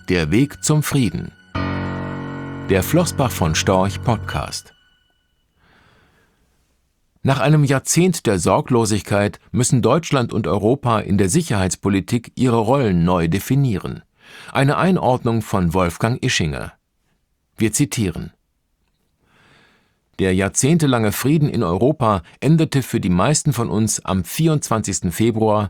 Der Weg zum Frieden. Der Floßbach von Storch Podcast. Nach einem Jahrzehnt der Sorglosigkeit müssen Deutschland und Europa in der Sicherheitspolitik ihre Rollen neu definieren. Eine Einordnung von Wolfgang Ischinger. Wir zitieren: Der jahrzehntelange Frieden in Europa endete für die meisten von uns am 24. Februar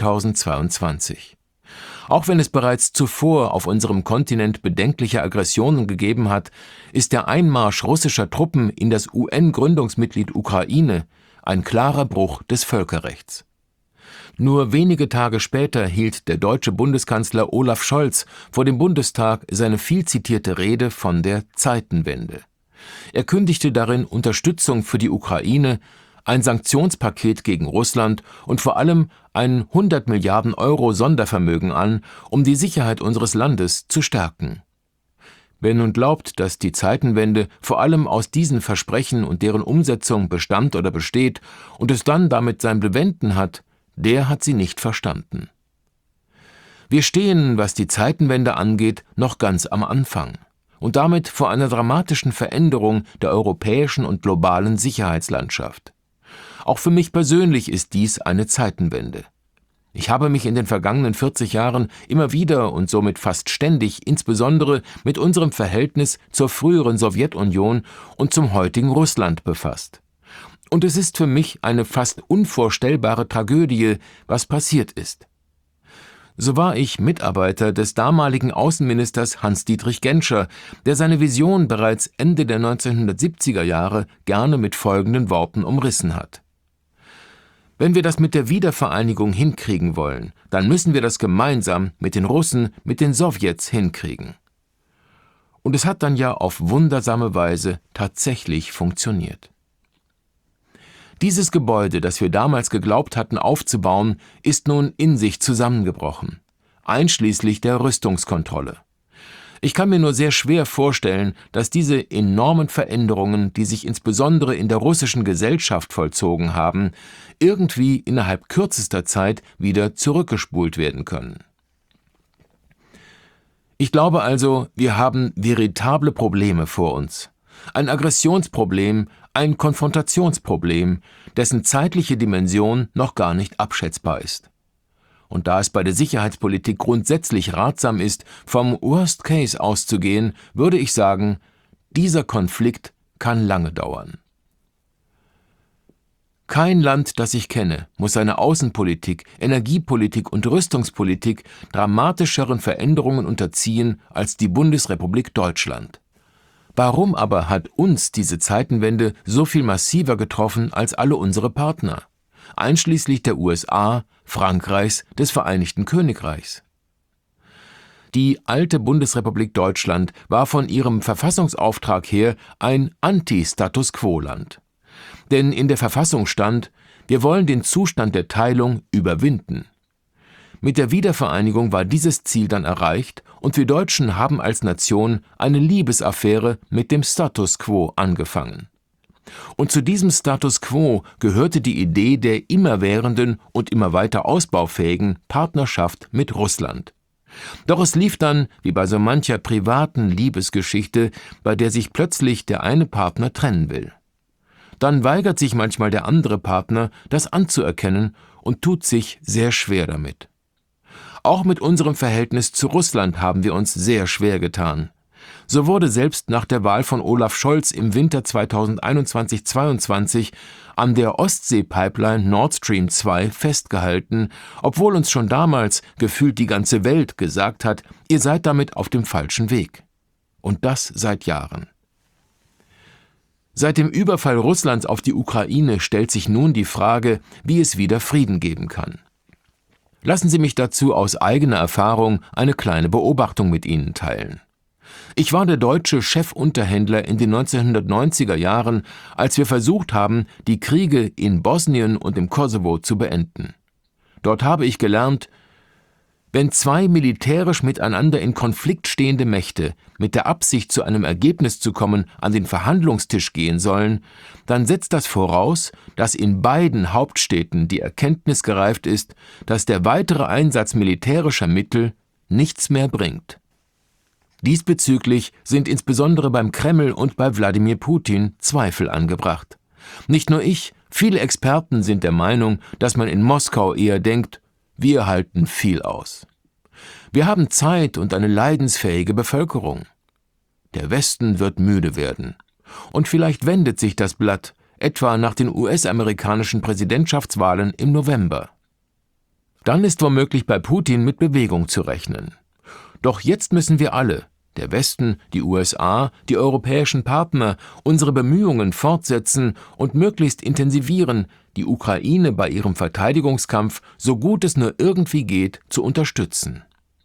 2022. Auch wenn es bereits zuvor auf unserem Kontinent bedenkliche Aggressionen gegeben hat, ist der Einmarsch russischer Truppen in das UN-Gründungsmitglied Ukraine ein klarer Bruch des Völkerrechts. Nur wenige Tage später hielt der deutsche Bundeskanzler Olaf Scholz vor dem Bundestag seine vielzitierte Rede von der Zeitenwende. Er kündigte darin Unterstützung für die Ukraine, ein Sanktionspaket gegen Russland und vor allem ein 100 Milliarden Euro Sondervermögen an, um die Sicherheit unseres Landes zu stärken. Wer nun glaubt, dass die Zeitenwende vor allem aus diesen Versprechen und deren Umsetzung bestand oder besteht und es dann damit sein Bewenden hat, der hat sie nicht verstanden. Wir stehen, was die Zeitenwende angeht, noch ganz am Anfang und damit vor einer dramatischen Veränderung der europäischen und globalen Sicherheitslandschaft. Auch für mich persönlich ist dies eine Zeitenwende. Ich habe mich in den vergangenen 40 Jahren immer wieder und somit fast ständig insbesondere mit unserem Verhältnis zur früheren Sowjetunion und zum heutigen Russland befasst. Und es ist für mich eine fast unvorstellbare Tragödie, was passiert ist. So war ich Mitarbeiter des damaligen Außenministers Hans-Dietrich Genscher, der seine Vision bereits Ende der 1970er Jahre gerne mit folgenden Worten umrissen hat: Wenn wir das mit der Wiedervereinigung hinkriegen wollen, dann müssen wir das gemeinsam mit den Russen, mit den Sowjets hinkriegen. Und es hat dann ja auf wundersame Weise tatsächlich funktioniert. Dieses Gebäude, das wir damals geglaubt hatten aufzubauen, ist nun in sich zusammengebrochen, einschließlich der Rüstungskontrolle. Ich kann mir nur sehr schwer vorstellen, dass diese enormen Veränderungen, die sich insbesondere in der russischen Gesellschaft vollzogen haben, irgendwie innerhalb kürzester Zeit wieder zurückgespult werden können. Ich glaube also, wir haben veritable Probleme vor uns. Ein Aggressionsproblem, ein Konfrontationsproblem, dessen zeitliche Dimension noch gar nicht abschätzbar ist. Und da es bei der Sicherheitspolitik grundsätzlich ratsam ist, vom Worst Case auszugehen, würde ich sagen, dieser Konflikt kann lange dauern. Kein Land, das ich kenne, muss seine Außenpolitik, Energiepolitik und Rüstungspolitik dramatischeren Veränderungen unterziehen als die Bundesrepublik Deutschland. Warum aber hat uns diese Zeitenwende so viel massiver getroffen als alle unsere Partner, einschließlich der USA, Frankreichs, des Vereinigten Königreichs? Die alte Bundesrepublik Deutschland war von ihrem Verfassungsauftrag her ein Anti-Status-Quo-Land. Denn in der Verfassung stand: Wir wollen den Zustand der Teilung überwinden. Mit der Wiedervereinigung war dieses Ziel dann erreicht und wir Deutschen haben als Nation eine Liebesaffäre mit dem Status quo angefangen. Und zu diesem Status quo gehörte die Idee der immerwährenden und immer weiter ausbaufähigen Partnerschaft mit Russland. Doch es lief dann, wie bei so mancher privaten Liebesgeschichte, bei der sich plötzlich der eine Partner trennen will. Dann weigert sich manchmal der andere Partner, das anzuerkennen und tut sich sehr schwer damit. Auch mit unserem Verhältnis zu Russland haben wir uns sehr schwer getan. So wurde selbst nach der Wahl von Olaf Scholz im Winter 2021/22 an der Ostsee-Pipeline Nord Stream 2 festgehalten, obwohl uns schon damals gefühlt die ganze Welt gesagt hat, ihr seid damit auf dem falschen Weg. Und das seit Jahren. Seit dem Überfall Russlands auf die Ukraine stellt sich nun die Frage, wie es wieder Frieden geben kann. Lassen Sie mich dazu aus eigener Erfahrung eine kleine Beobachtung mit Ihnen teilen. Ich war der deutsche Chefunterhändler in den 1990er Jahren, als wir versucht haben, die Kriege in Bosnien und im Kosovo zu beenden. Dort habe ich gelernt: Wenn zwei militärisch miteinander in Konflikt stehende Mächte mit der Absicht, zu einem Ergebnis zu kommen, an den Verhandlungstisch gehen sollen, dann setzt das voraus, dass in beiden Hauptstädten die Erkenntnis gereift ist, dass der weitere Einsatz militärischer Mittel nichts mehr bringt. Diesbezüglich sind insbesondere beim Kreml und bei Wladimir Putin Zweifel angebracht. Nicht nur ich, viele Experten sind der Meinung, dass man in Moskau eher denkt, wir halten viel aus. Wir haben Zeit und eine leidensfähige Bevölkerung. Der Westen wird müde werden. Und vielleicht wendet sich das Blatt, etwa nach den US-amerikanischen Präsidentschaftswahlen im November. Dann ist womöglich bei Putin mit Bewegung zu rechnen. Doch jetzt müssen wir alle, der Westen, die USA, die europäischen Partner, unsere Bemühungen fortsetzen und möglichst intensivieren, die Ukraine bei ihrem Verteidigungskampf, so gut es nur irgendwie geht, zu unterstützen.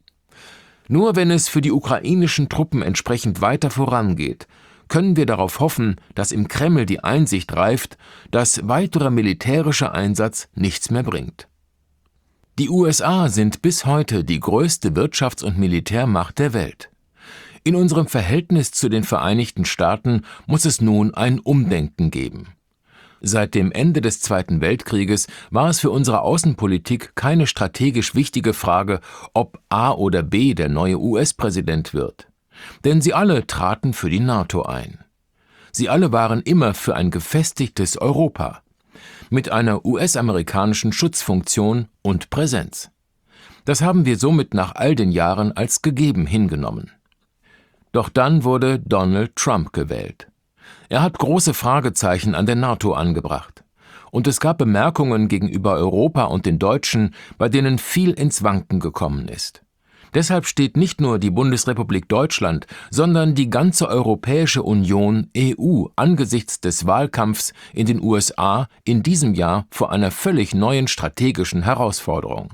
Nur wenn es für die ukrainischen Truppen entsprechend weiter vorangeht, können wir darauf hoffen, dass im Kreml die Einsicht reift, dass weiterer militärischer Einsatz nichts mehr bringt. Die USA sind bis heute die größte Wirtschafts- und Militärmacht der Welt. In unserem Verhältnis zu den Vereinigten Staaten muss es nun ein Umdenken geben. Seit dem Ende des Zweiten Weltkrieges war es für unsere Außenpolitik keine strategisch wichtige Frage, ob A oder B der neue US-Präsident wird. Denn sie alle traten für die NATO ein. Sie alle waren immer für ein gefestigtes Europa, mit einer US-amerikanischen Schutzfunktion und Präsenz. Das haben wir somit nach all den Jahren als gegeben hingenommen. Doch dann wurde Donald Trump gewählt. Er hat große Fragezeichen an der NATO angebracht. Und es gab Bemerkungen gegenüber Europa und den Deutschen, bei denen viel ins Wanken gekommen ist. Deshalb steht nicht nur die Bundesrepublik Deutschland, sondern die ganze Europäische Union EU angesichts des Wahlkampfs in den USA in diesem Jahr vor einer völlig neuen strategischen Herausforderung.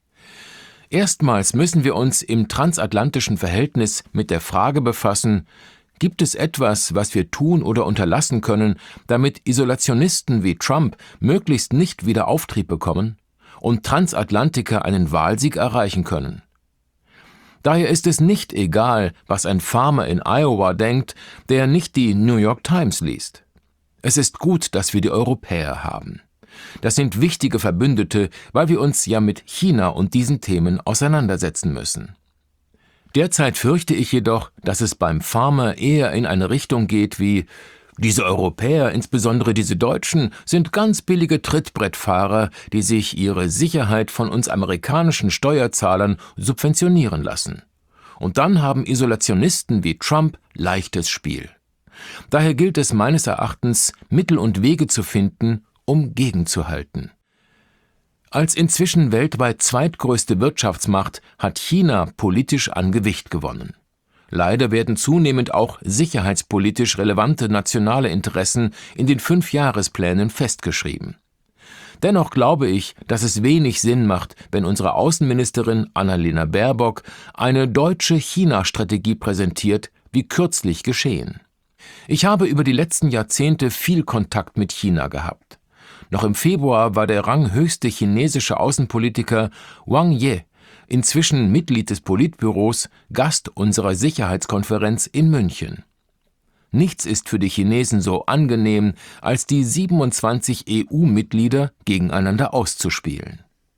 Erstmals müssen wir uns im transatlantischen Verhältnis mit der Frage befassen, gibt es etwas, was wir tun oder unterlassen können, damit Isolationisten wie Trump möglichst nicht wieder Auftrieb bekommen und Transatlantiker einen Wahlsieg erreichen können? Daher ist es nicht egal, was ein Farmer in Iowa denkt, der nicht die New York Times liest. Es ist gut, dass wir die Europäer haben. Das sind wichtige Verbündete, weil wir uns ja mit China und diesen Themen auseinandersetzen müssen. Derzeit fürchte ich jedoch, dass es beim Farmer eher in eine Richtung geht wie: Diese Europäer, insbesondere diese Deutschen, sind ganz billige Trittbrettfahrer, die sich ihre Sicherheit von uns amerikanischen Steuerzahlern subventionieren lassen. Und dann haben Isolationisten wie Trump leichtes Spiel. Daher gilt es meines Erachtens, Mittel und Wege zu finden, um gegenzuhalten. Als inzwischen weltweit zweitgrößte Wirtschaftsmacht hat China politisch an Gewicht gewonnen. Leider werden zunehmend auch sicherheitspolitisch relevante nationale Interessen in den 5-Jahresplänen festgeschrieben. Dennoch glaube ich, dass es wenig Sinn macht, wenn unsere Außenministerin Annalena Baerbock eine deutsche China-Strategie präsentiert, wie kürzlich geschehen. Ich habe über die letzten Jahrzehnte viel Kontakt mit China gehabt. Noch im Februar war der ranghöchste chinesische Außenpolitiker Wang Yi, inzwischen Mitglied des Politbüros, Gast unserer Sicherheitskonferenz in München. Nichts ist für die Chinesen so angenehm, als die 27 EU-Mitglieder gegeneinander auszuspielen.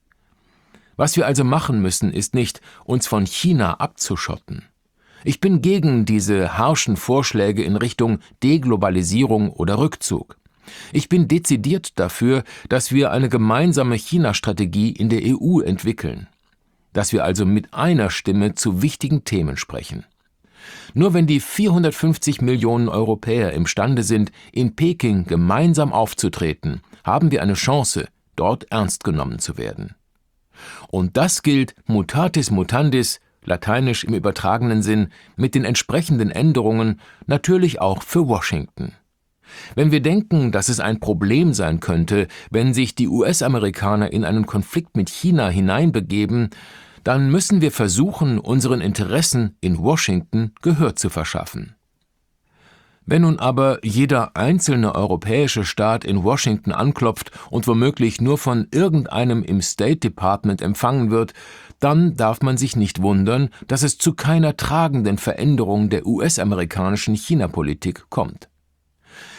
Was wir also machen müssen, ist nicht, uns von China abzuschotten. Ich bin gegen diese harschen Vorschläge in Richtung Deglobalisierung oder Rückzug. Ich bin dezidiert dafür, dass wir eine gemeinsame China-Strategie in der EU entwickeln. Dass wir also mit einer Stimme zu wichtigen Themen sprechen. Nur wenn die 450 Millionen Europäer imstande sind, in Peking gemeinsam aufzutreten, haben wir eine Chance, dort ernst genommen zu werden. Und das gilt mutatis mutandis, lateinisch im übertragenen Sinn, mit den entsprechenden Änderungen, natürlich auch für Washington. Wenn wir denken, dass es ein Problem sein könnte, wenn sich die US-Amerikaner in einen Konflikt mit China hineinbegeben, dann müssen wir versuchen, unseren Interessen in Washington Gehör zu verschaffen. Wenn nun aber jeder einzelne europäische Staat in Washington anklopft und womöglich nur von irgendeinem im State Department empfangen wird, dann darf man sich nicht wundern, dass es zu keiner tragenden Veränderung der US-amerikanischen China-Politik kommt.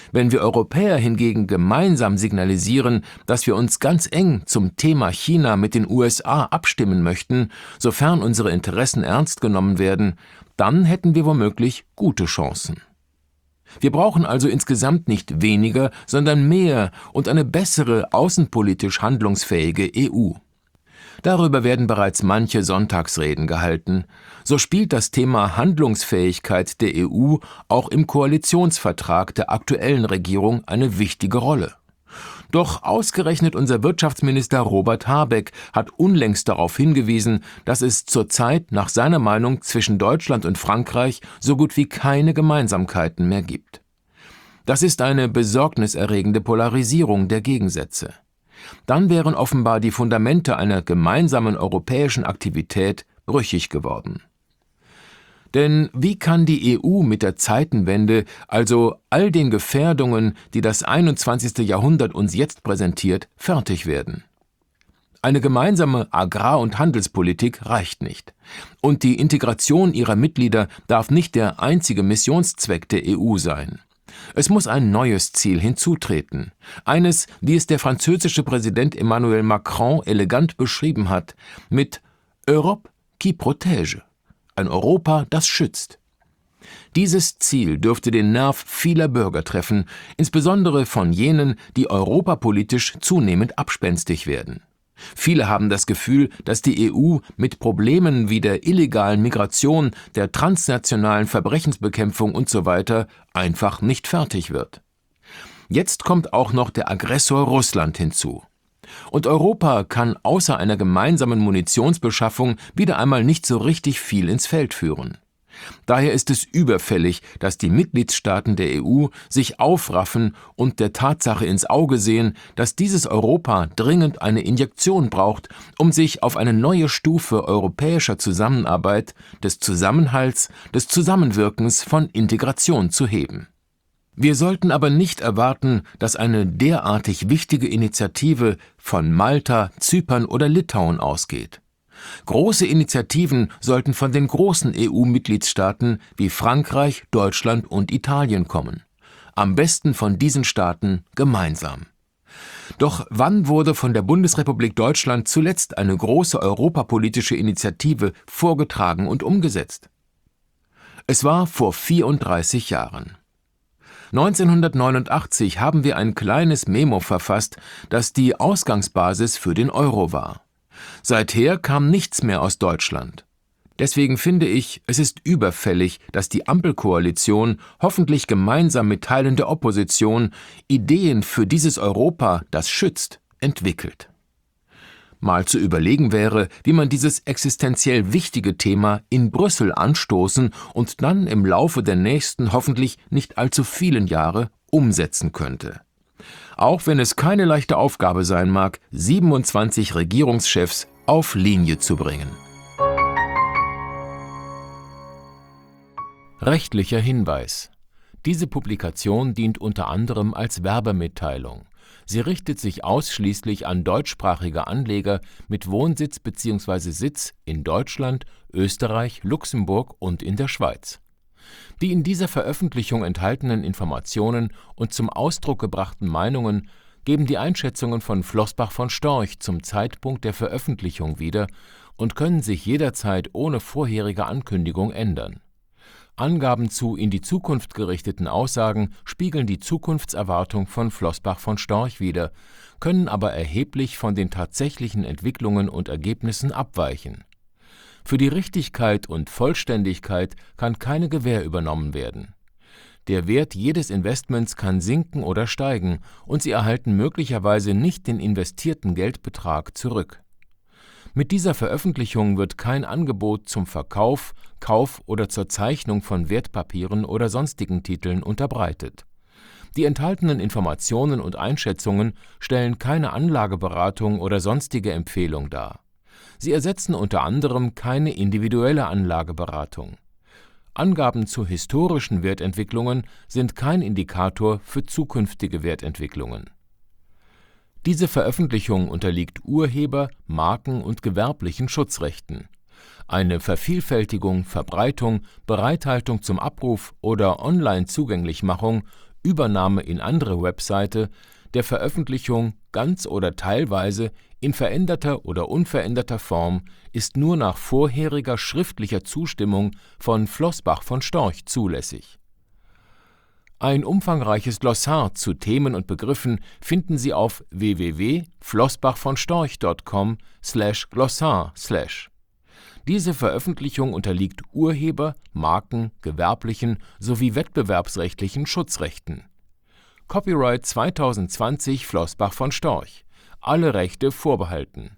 Wenn wir Europäer hingegen gemeinsam signalisieren, dass wir uns ganz eng zum Thema China mit den USA abstimmen möchten, sofern unsere Interessen ernst genommen werden, dann hätten wir womöglich gute Chancen. Wir brauchen also insgesamt nicht weniger, sondern mehr und eine bessere außenpolitisch handlungsfähige EU. Darüber werden bereits manche Sonntagsreden gehalten. So spielt das Thema Handlungsfähigkeit der EU auch im Koalitionsvertrag der aktuellen Regierung eine wichtige Rolle. Doch ausgerechnet unser Wirtschaftsminister Robert Habeck hat unlängst darauf hingewiesen, dass es zurzeit nach seiner Meinung zwischen Deutschland und Frankreich so gut wie keine Gemeinsamkeiten mehr gibt. Das ist eine besorgniserregende Polarisierung der Gegensätze. Dann wären offenbar die Fundamente einer gemeinsamen europäischen Aktivität brüchig geworden. Denn wie kann die EU mit der Zeitenwende, also all den Gefährdungen, die das 21. Jahrhundert uns jetzt präsentiert, fertig werden? Eine gemeinsame Agrar- und Handelspolitik reicht nicht. Und die Integration ihrer Mitglieder darf nicht der einzige Missionszweck der EU sein. Es muss ein neues Ziel hinzutreten. Eines, wie es der französische Präsident Emmanuel Macron elegant beschrieben hat, mit Europe qui protège. Ein Europa, das schützt. Dieses Ziel dürfte den Nerv vieler Bürger treffen, insbesondere von jenen, die europapolitisch zunehmend abspenstig werden. Viele haben das Gefühl, dass die EU mit Problemen wie der illegalen Migration, der transnationalen Verbrechensbekämpfung usw. einfach nicht fertig wird. Jetzt kommt auch noch der Aggressor Russland hinzu. Und Europa kann außer einer gemeinsamen Munitionsbeschaffung wieder einmal nicht so richtig viel ins Feld führen. Daher ist es überfällig, dass die Mitgliedstaaten der EU sich aufraffen und der Tatsache ins Auge sehen, dass dieses Europa dringend eine Injektion braucht, um sich auf eine neue Stufe europäischer Zusammenarbeit, des Zusammenhalts, des Zusammenwirkens von Integration zu heben. Wir sollten aber nicht erwarten, dass eine derartig wichtige Initiative von Malta, Zypern oder Litauen ausgeht. Große Initiativen sollten von den großen EU-Mitgliedstaaten wie Frankreich, Deutschland und Italien kommen. Am besten von diesen Staaten gemeinsam. Doch wann wurde von der Bundesrepublik Deutschland zuletzt eine große europapolitische Initiative vorgetragen und umgesetzt? Es war vor 34 Jahren. 1989 haben wir ein kleines Memo verfasst, das die Ausgangsbasis für den Euro war. Seither kam nichts mehr aus Deutschland. Deswegen finde ich, es ist überfällig, dass die Ampelkoalition, hoffentlich gemeinsam mit Teilen der Opposition, Ideen für dieses Europa, das schützt, entwickelt. Mal zu überlegen wäre, wie man dieses existenziell wichtige Thema in Brüssel anstoßen und dann im Laufe der nächsten, hoffentlich nicht allzu vielen Jahre umsetzen könnte. Auch wenn es keine leichte Aufgabe sein mag, 27 Regierungschefs auf Linie zu bringen. Rechtlicher Hinweis: Diese Publikation dient unter anderem als Werbemitteilung. Sie richtet sich ausschließlich an deutschsprachige Anleger mit Wohnsitz bzw. Sitz in Deutschland, Österreich, Luxemburg und in der Schweiz. Die in dieser Veröffentlichung enthaltenen Informationen und zum Ausdruck gebrachten Meinungen geben die Einschätzungen von Floßbach von Storch zum Zeitpunkt der Veröffentlichung wieder und können sich jederzeit ohne vorherige Ankündigung ändern. Angaben zu in die Zukunft gerichteten Aussagen spiegeln die Zukunftserwartung von Floßbach von Storch wider, können aber erheblich von den tatsächlichen Entwicklungen und Ergebnissen abweichen. Für die Richtigkeit und Vollständigkeit kann keine Gewähr übernommen werden. Der Wert jedes Investments kann sinken oder steigen und Sie erhalten möglicherweise nicht den investierten Geldbetrag zurück. Mit dieser Veröffentlichung wird kein Angebot zum Verkauf, Kauf oder zur Zeichnung von Wertpapieren oder sonstigen Titeln unterbreitet. Die enthaltenen Informationen und Einschätzungen stellen keine Anlageberatung oder sonstige Empfehlung dar. Sie ersetzen unter anderem keine individuelle Anlageberatung. Angaben zu historischen Wertentwicklungen sind kein Indikator für zukünftige Wertentwicklungen. Diese Veröffentlichung unterliegt Urheber-, Marken- und gewerblichen Schutzrechten. Eine Vervielfältigung, Verbreitung, Bereithaltung zum Abruf oder Online-Zugänglichmachung Übernahme in andere Webseite, der Veröffentlichung ganz oder teilweise in veränderter oder unveränderter Form ist nur nach vorheriger schriftlicher Zustimmung von Floßbach von Storch zulässig. Ein umfangreiches Glossar zu Themen und Begriffen finden Sie auf www.floßbachvonstorch.com/Glossar/. Diese Veröffentlichung unterliegt Urheber-, Marken-, gewerblichen sowie wettbewerbsrechtlichen Schutzrechten. Copyright 2020 Floßbach von Storch. Alle Rechte vorbehalten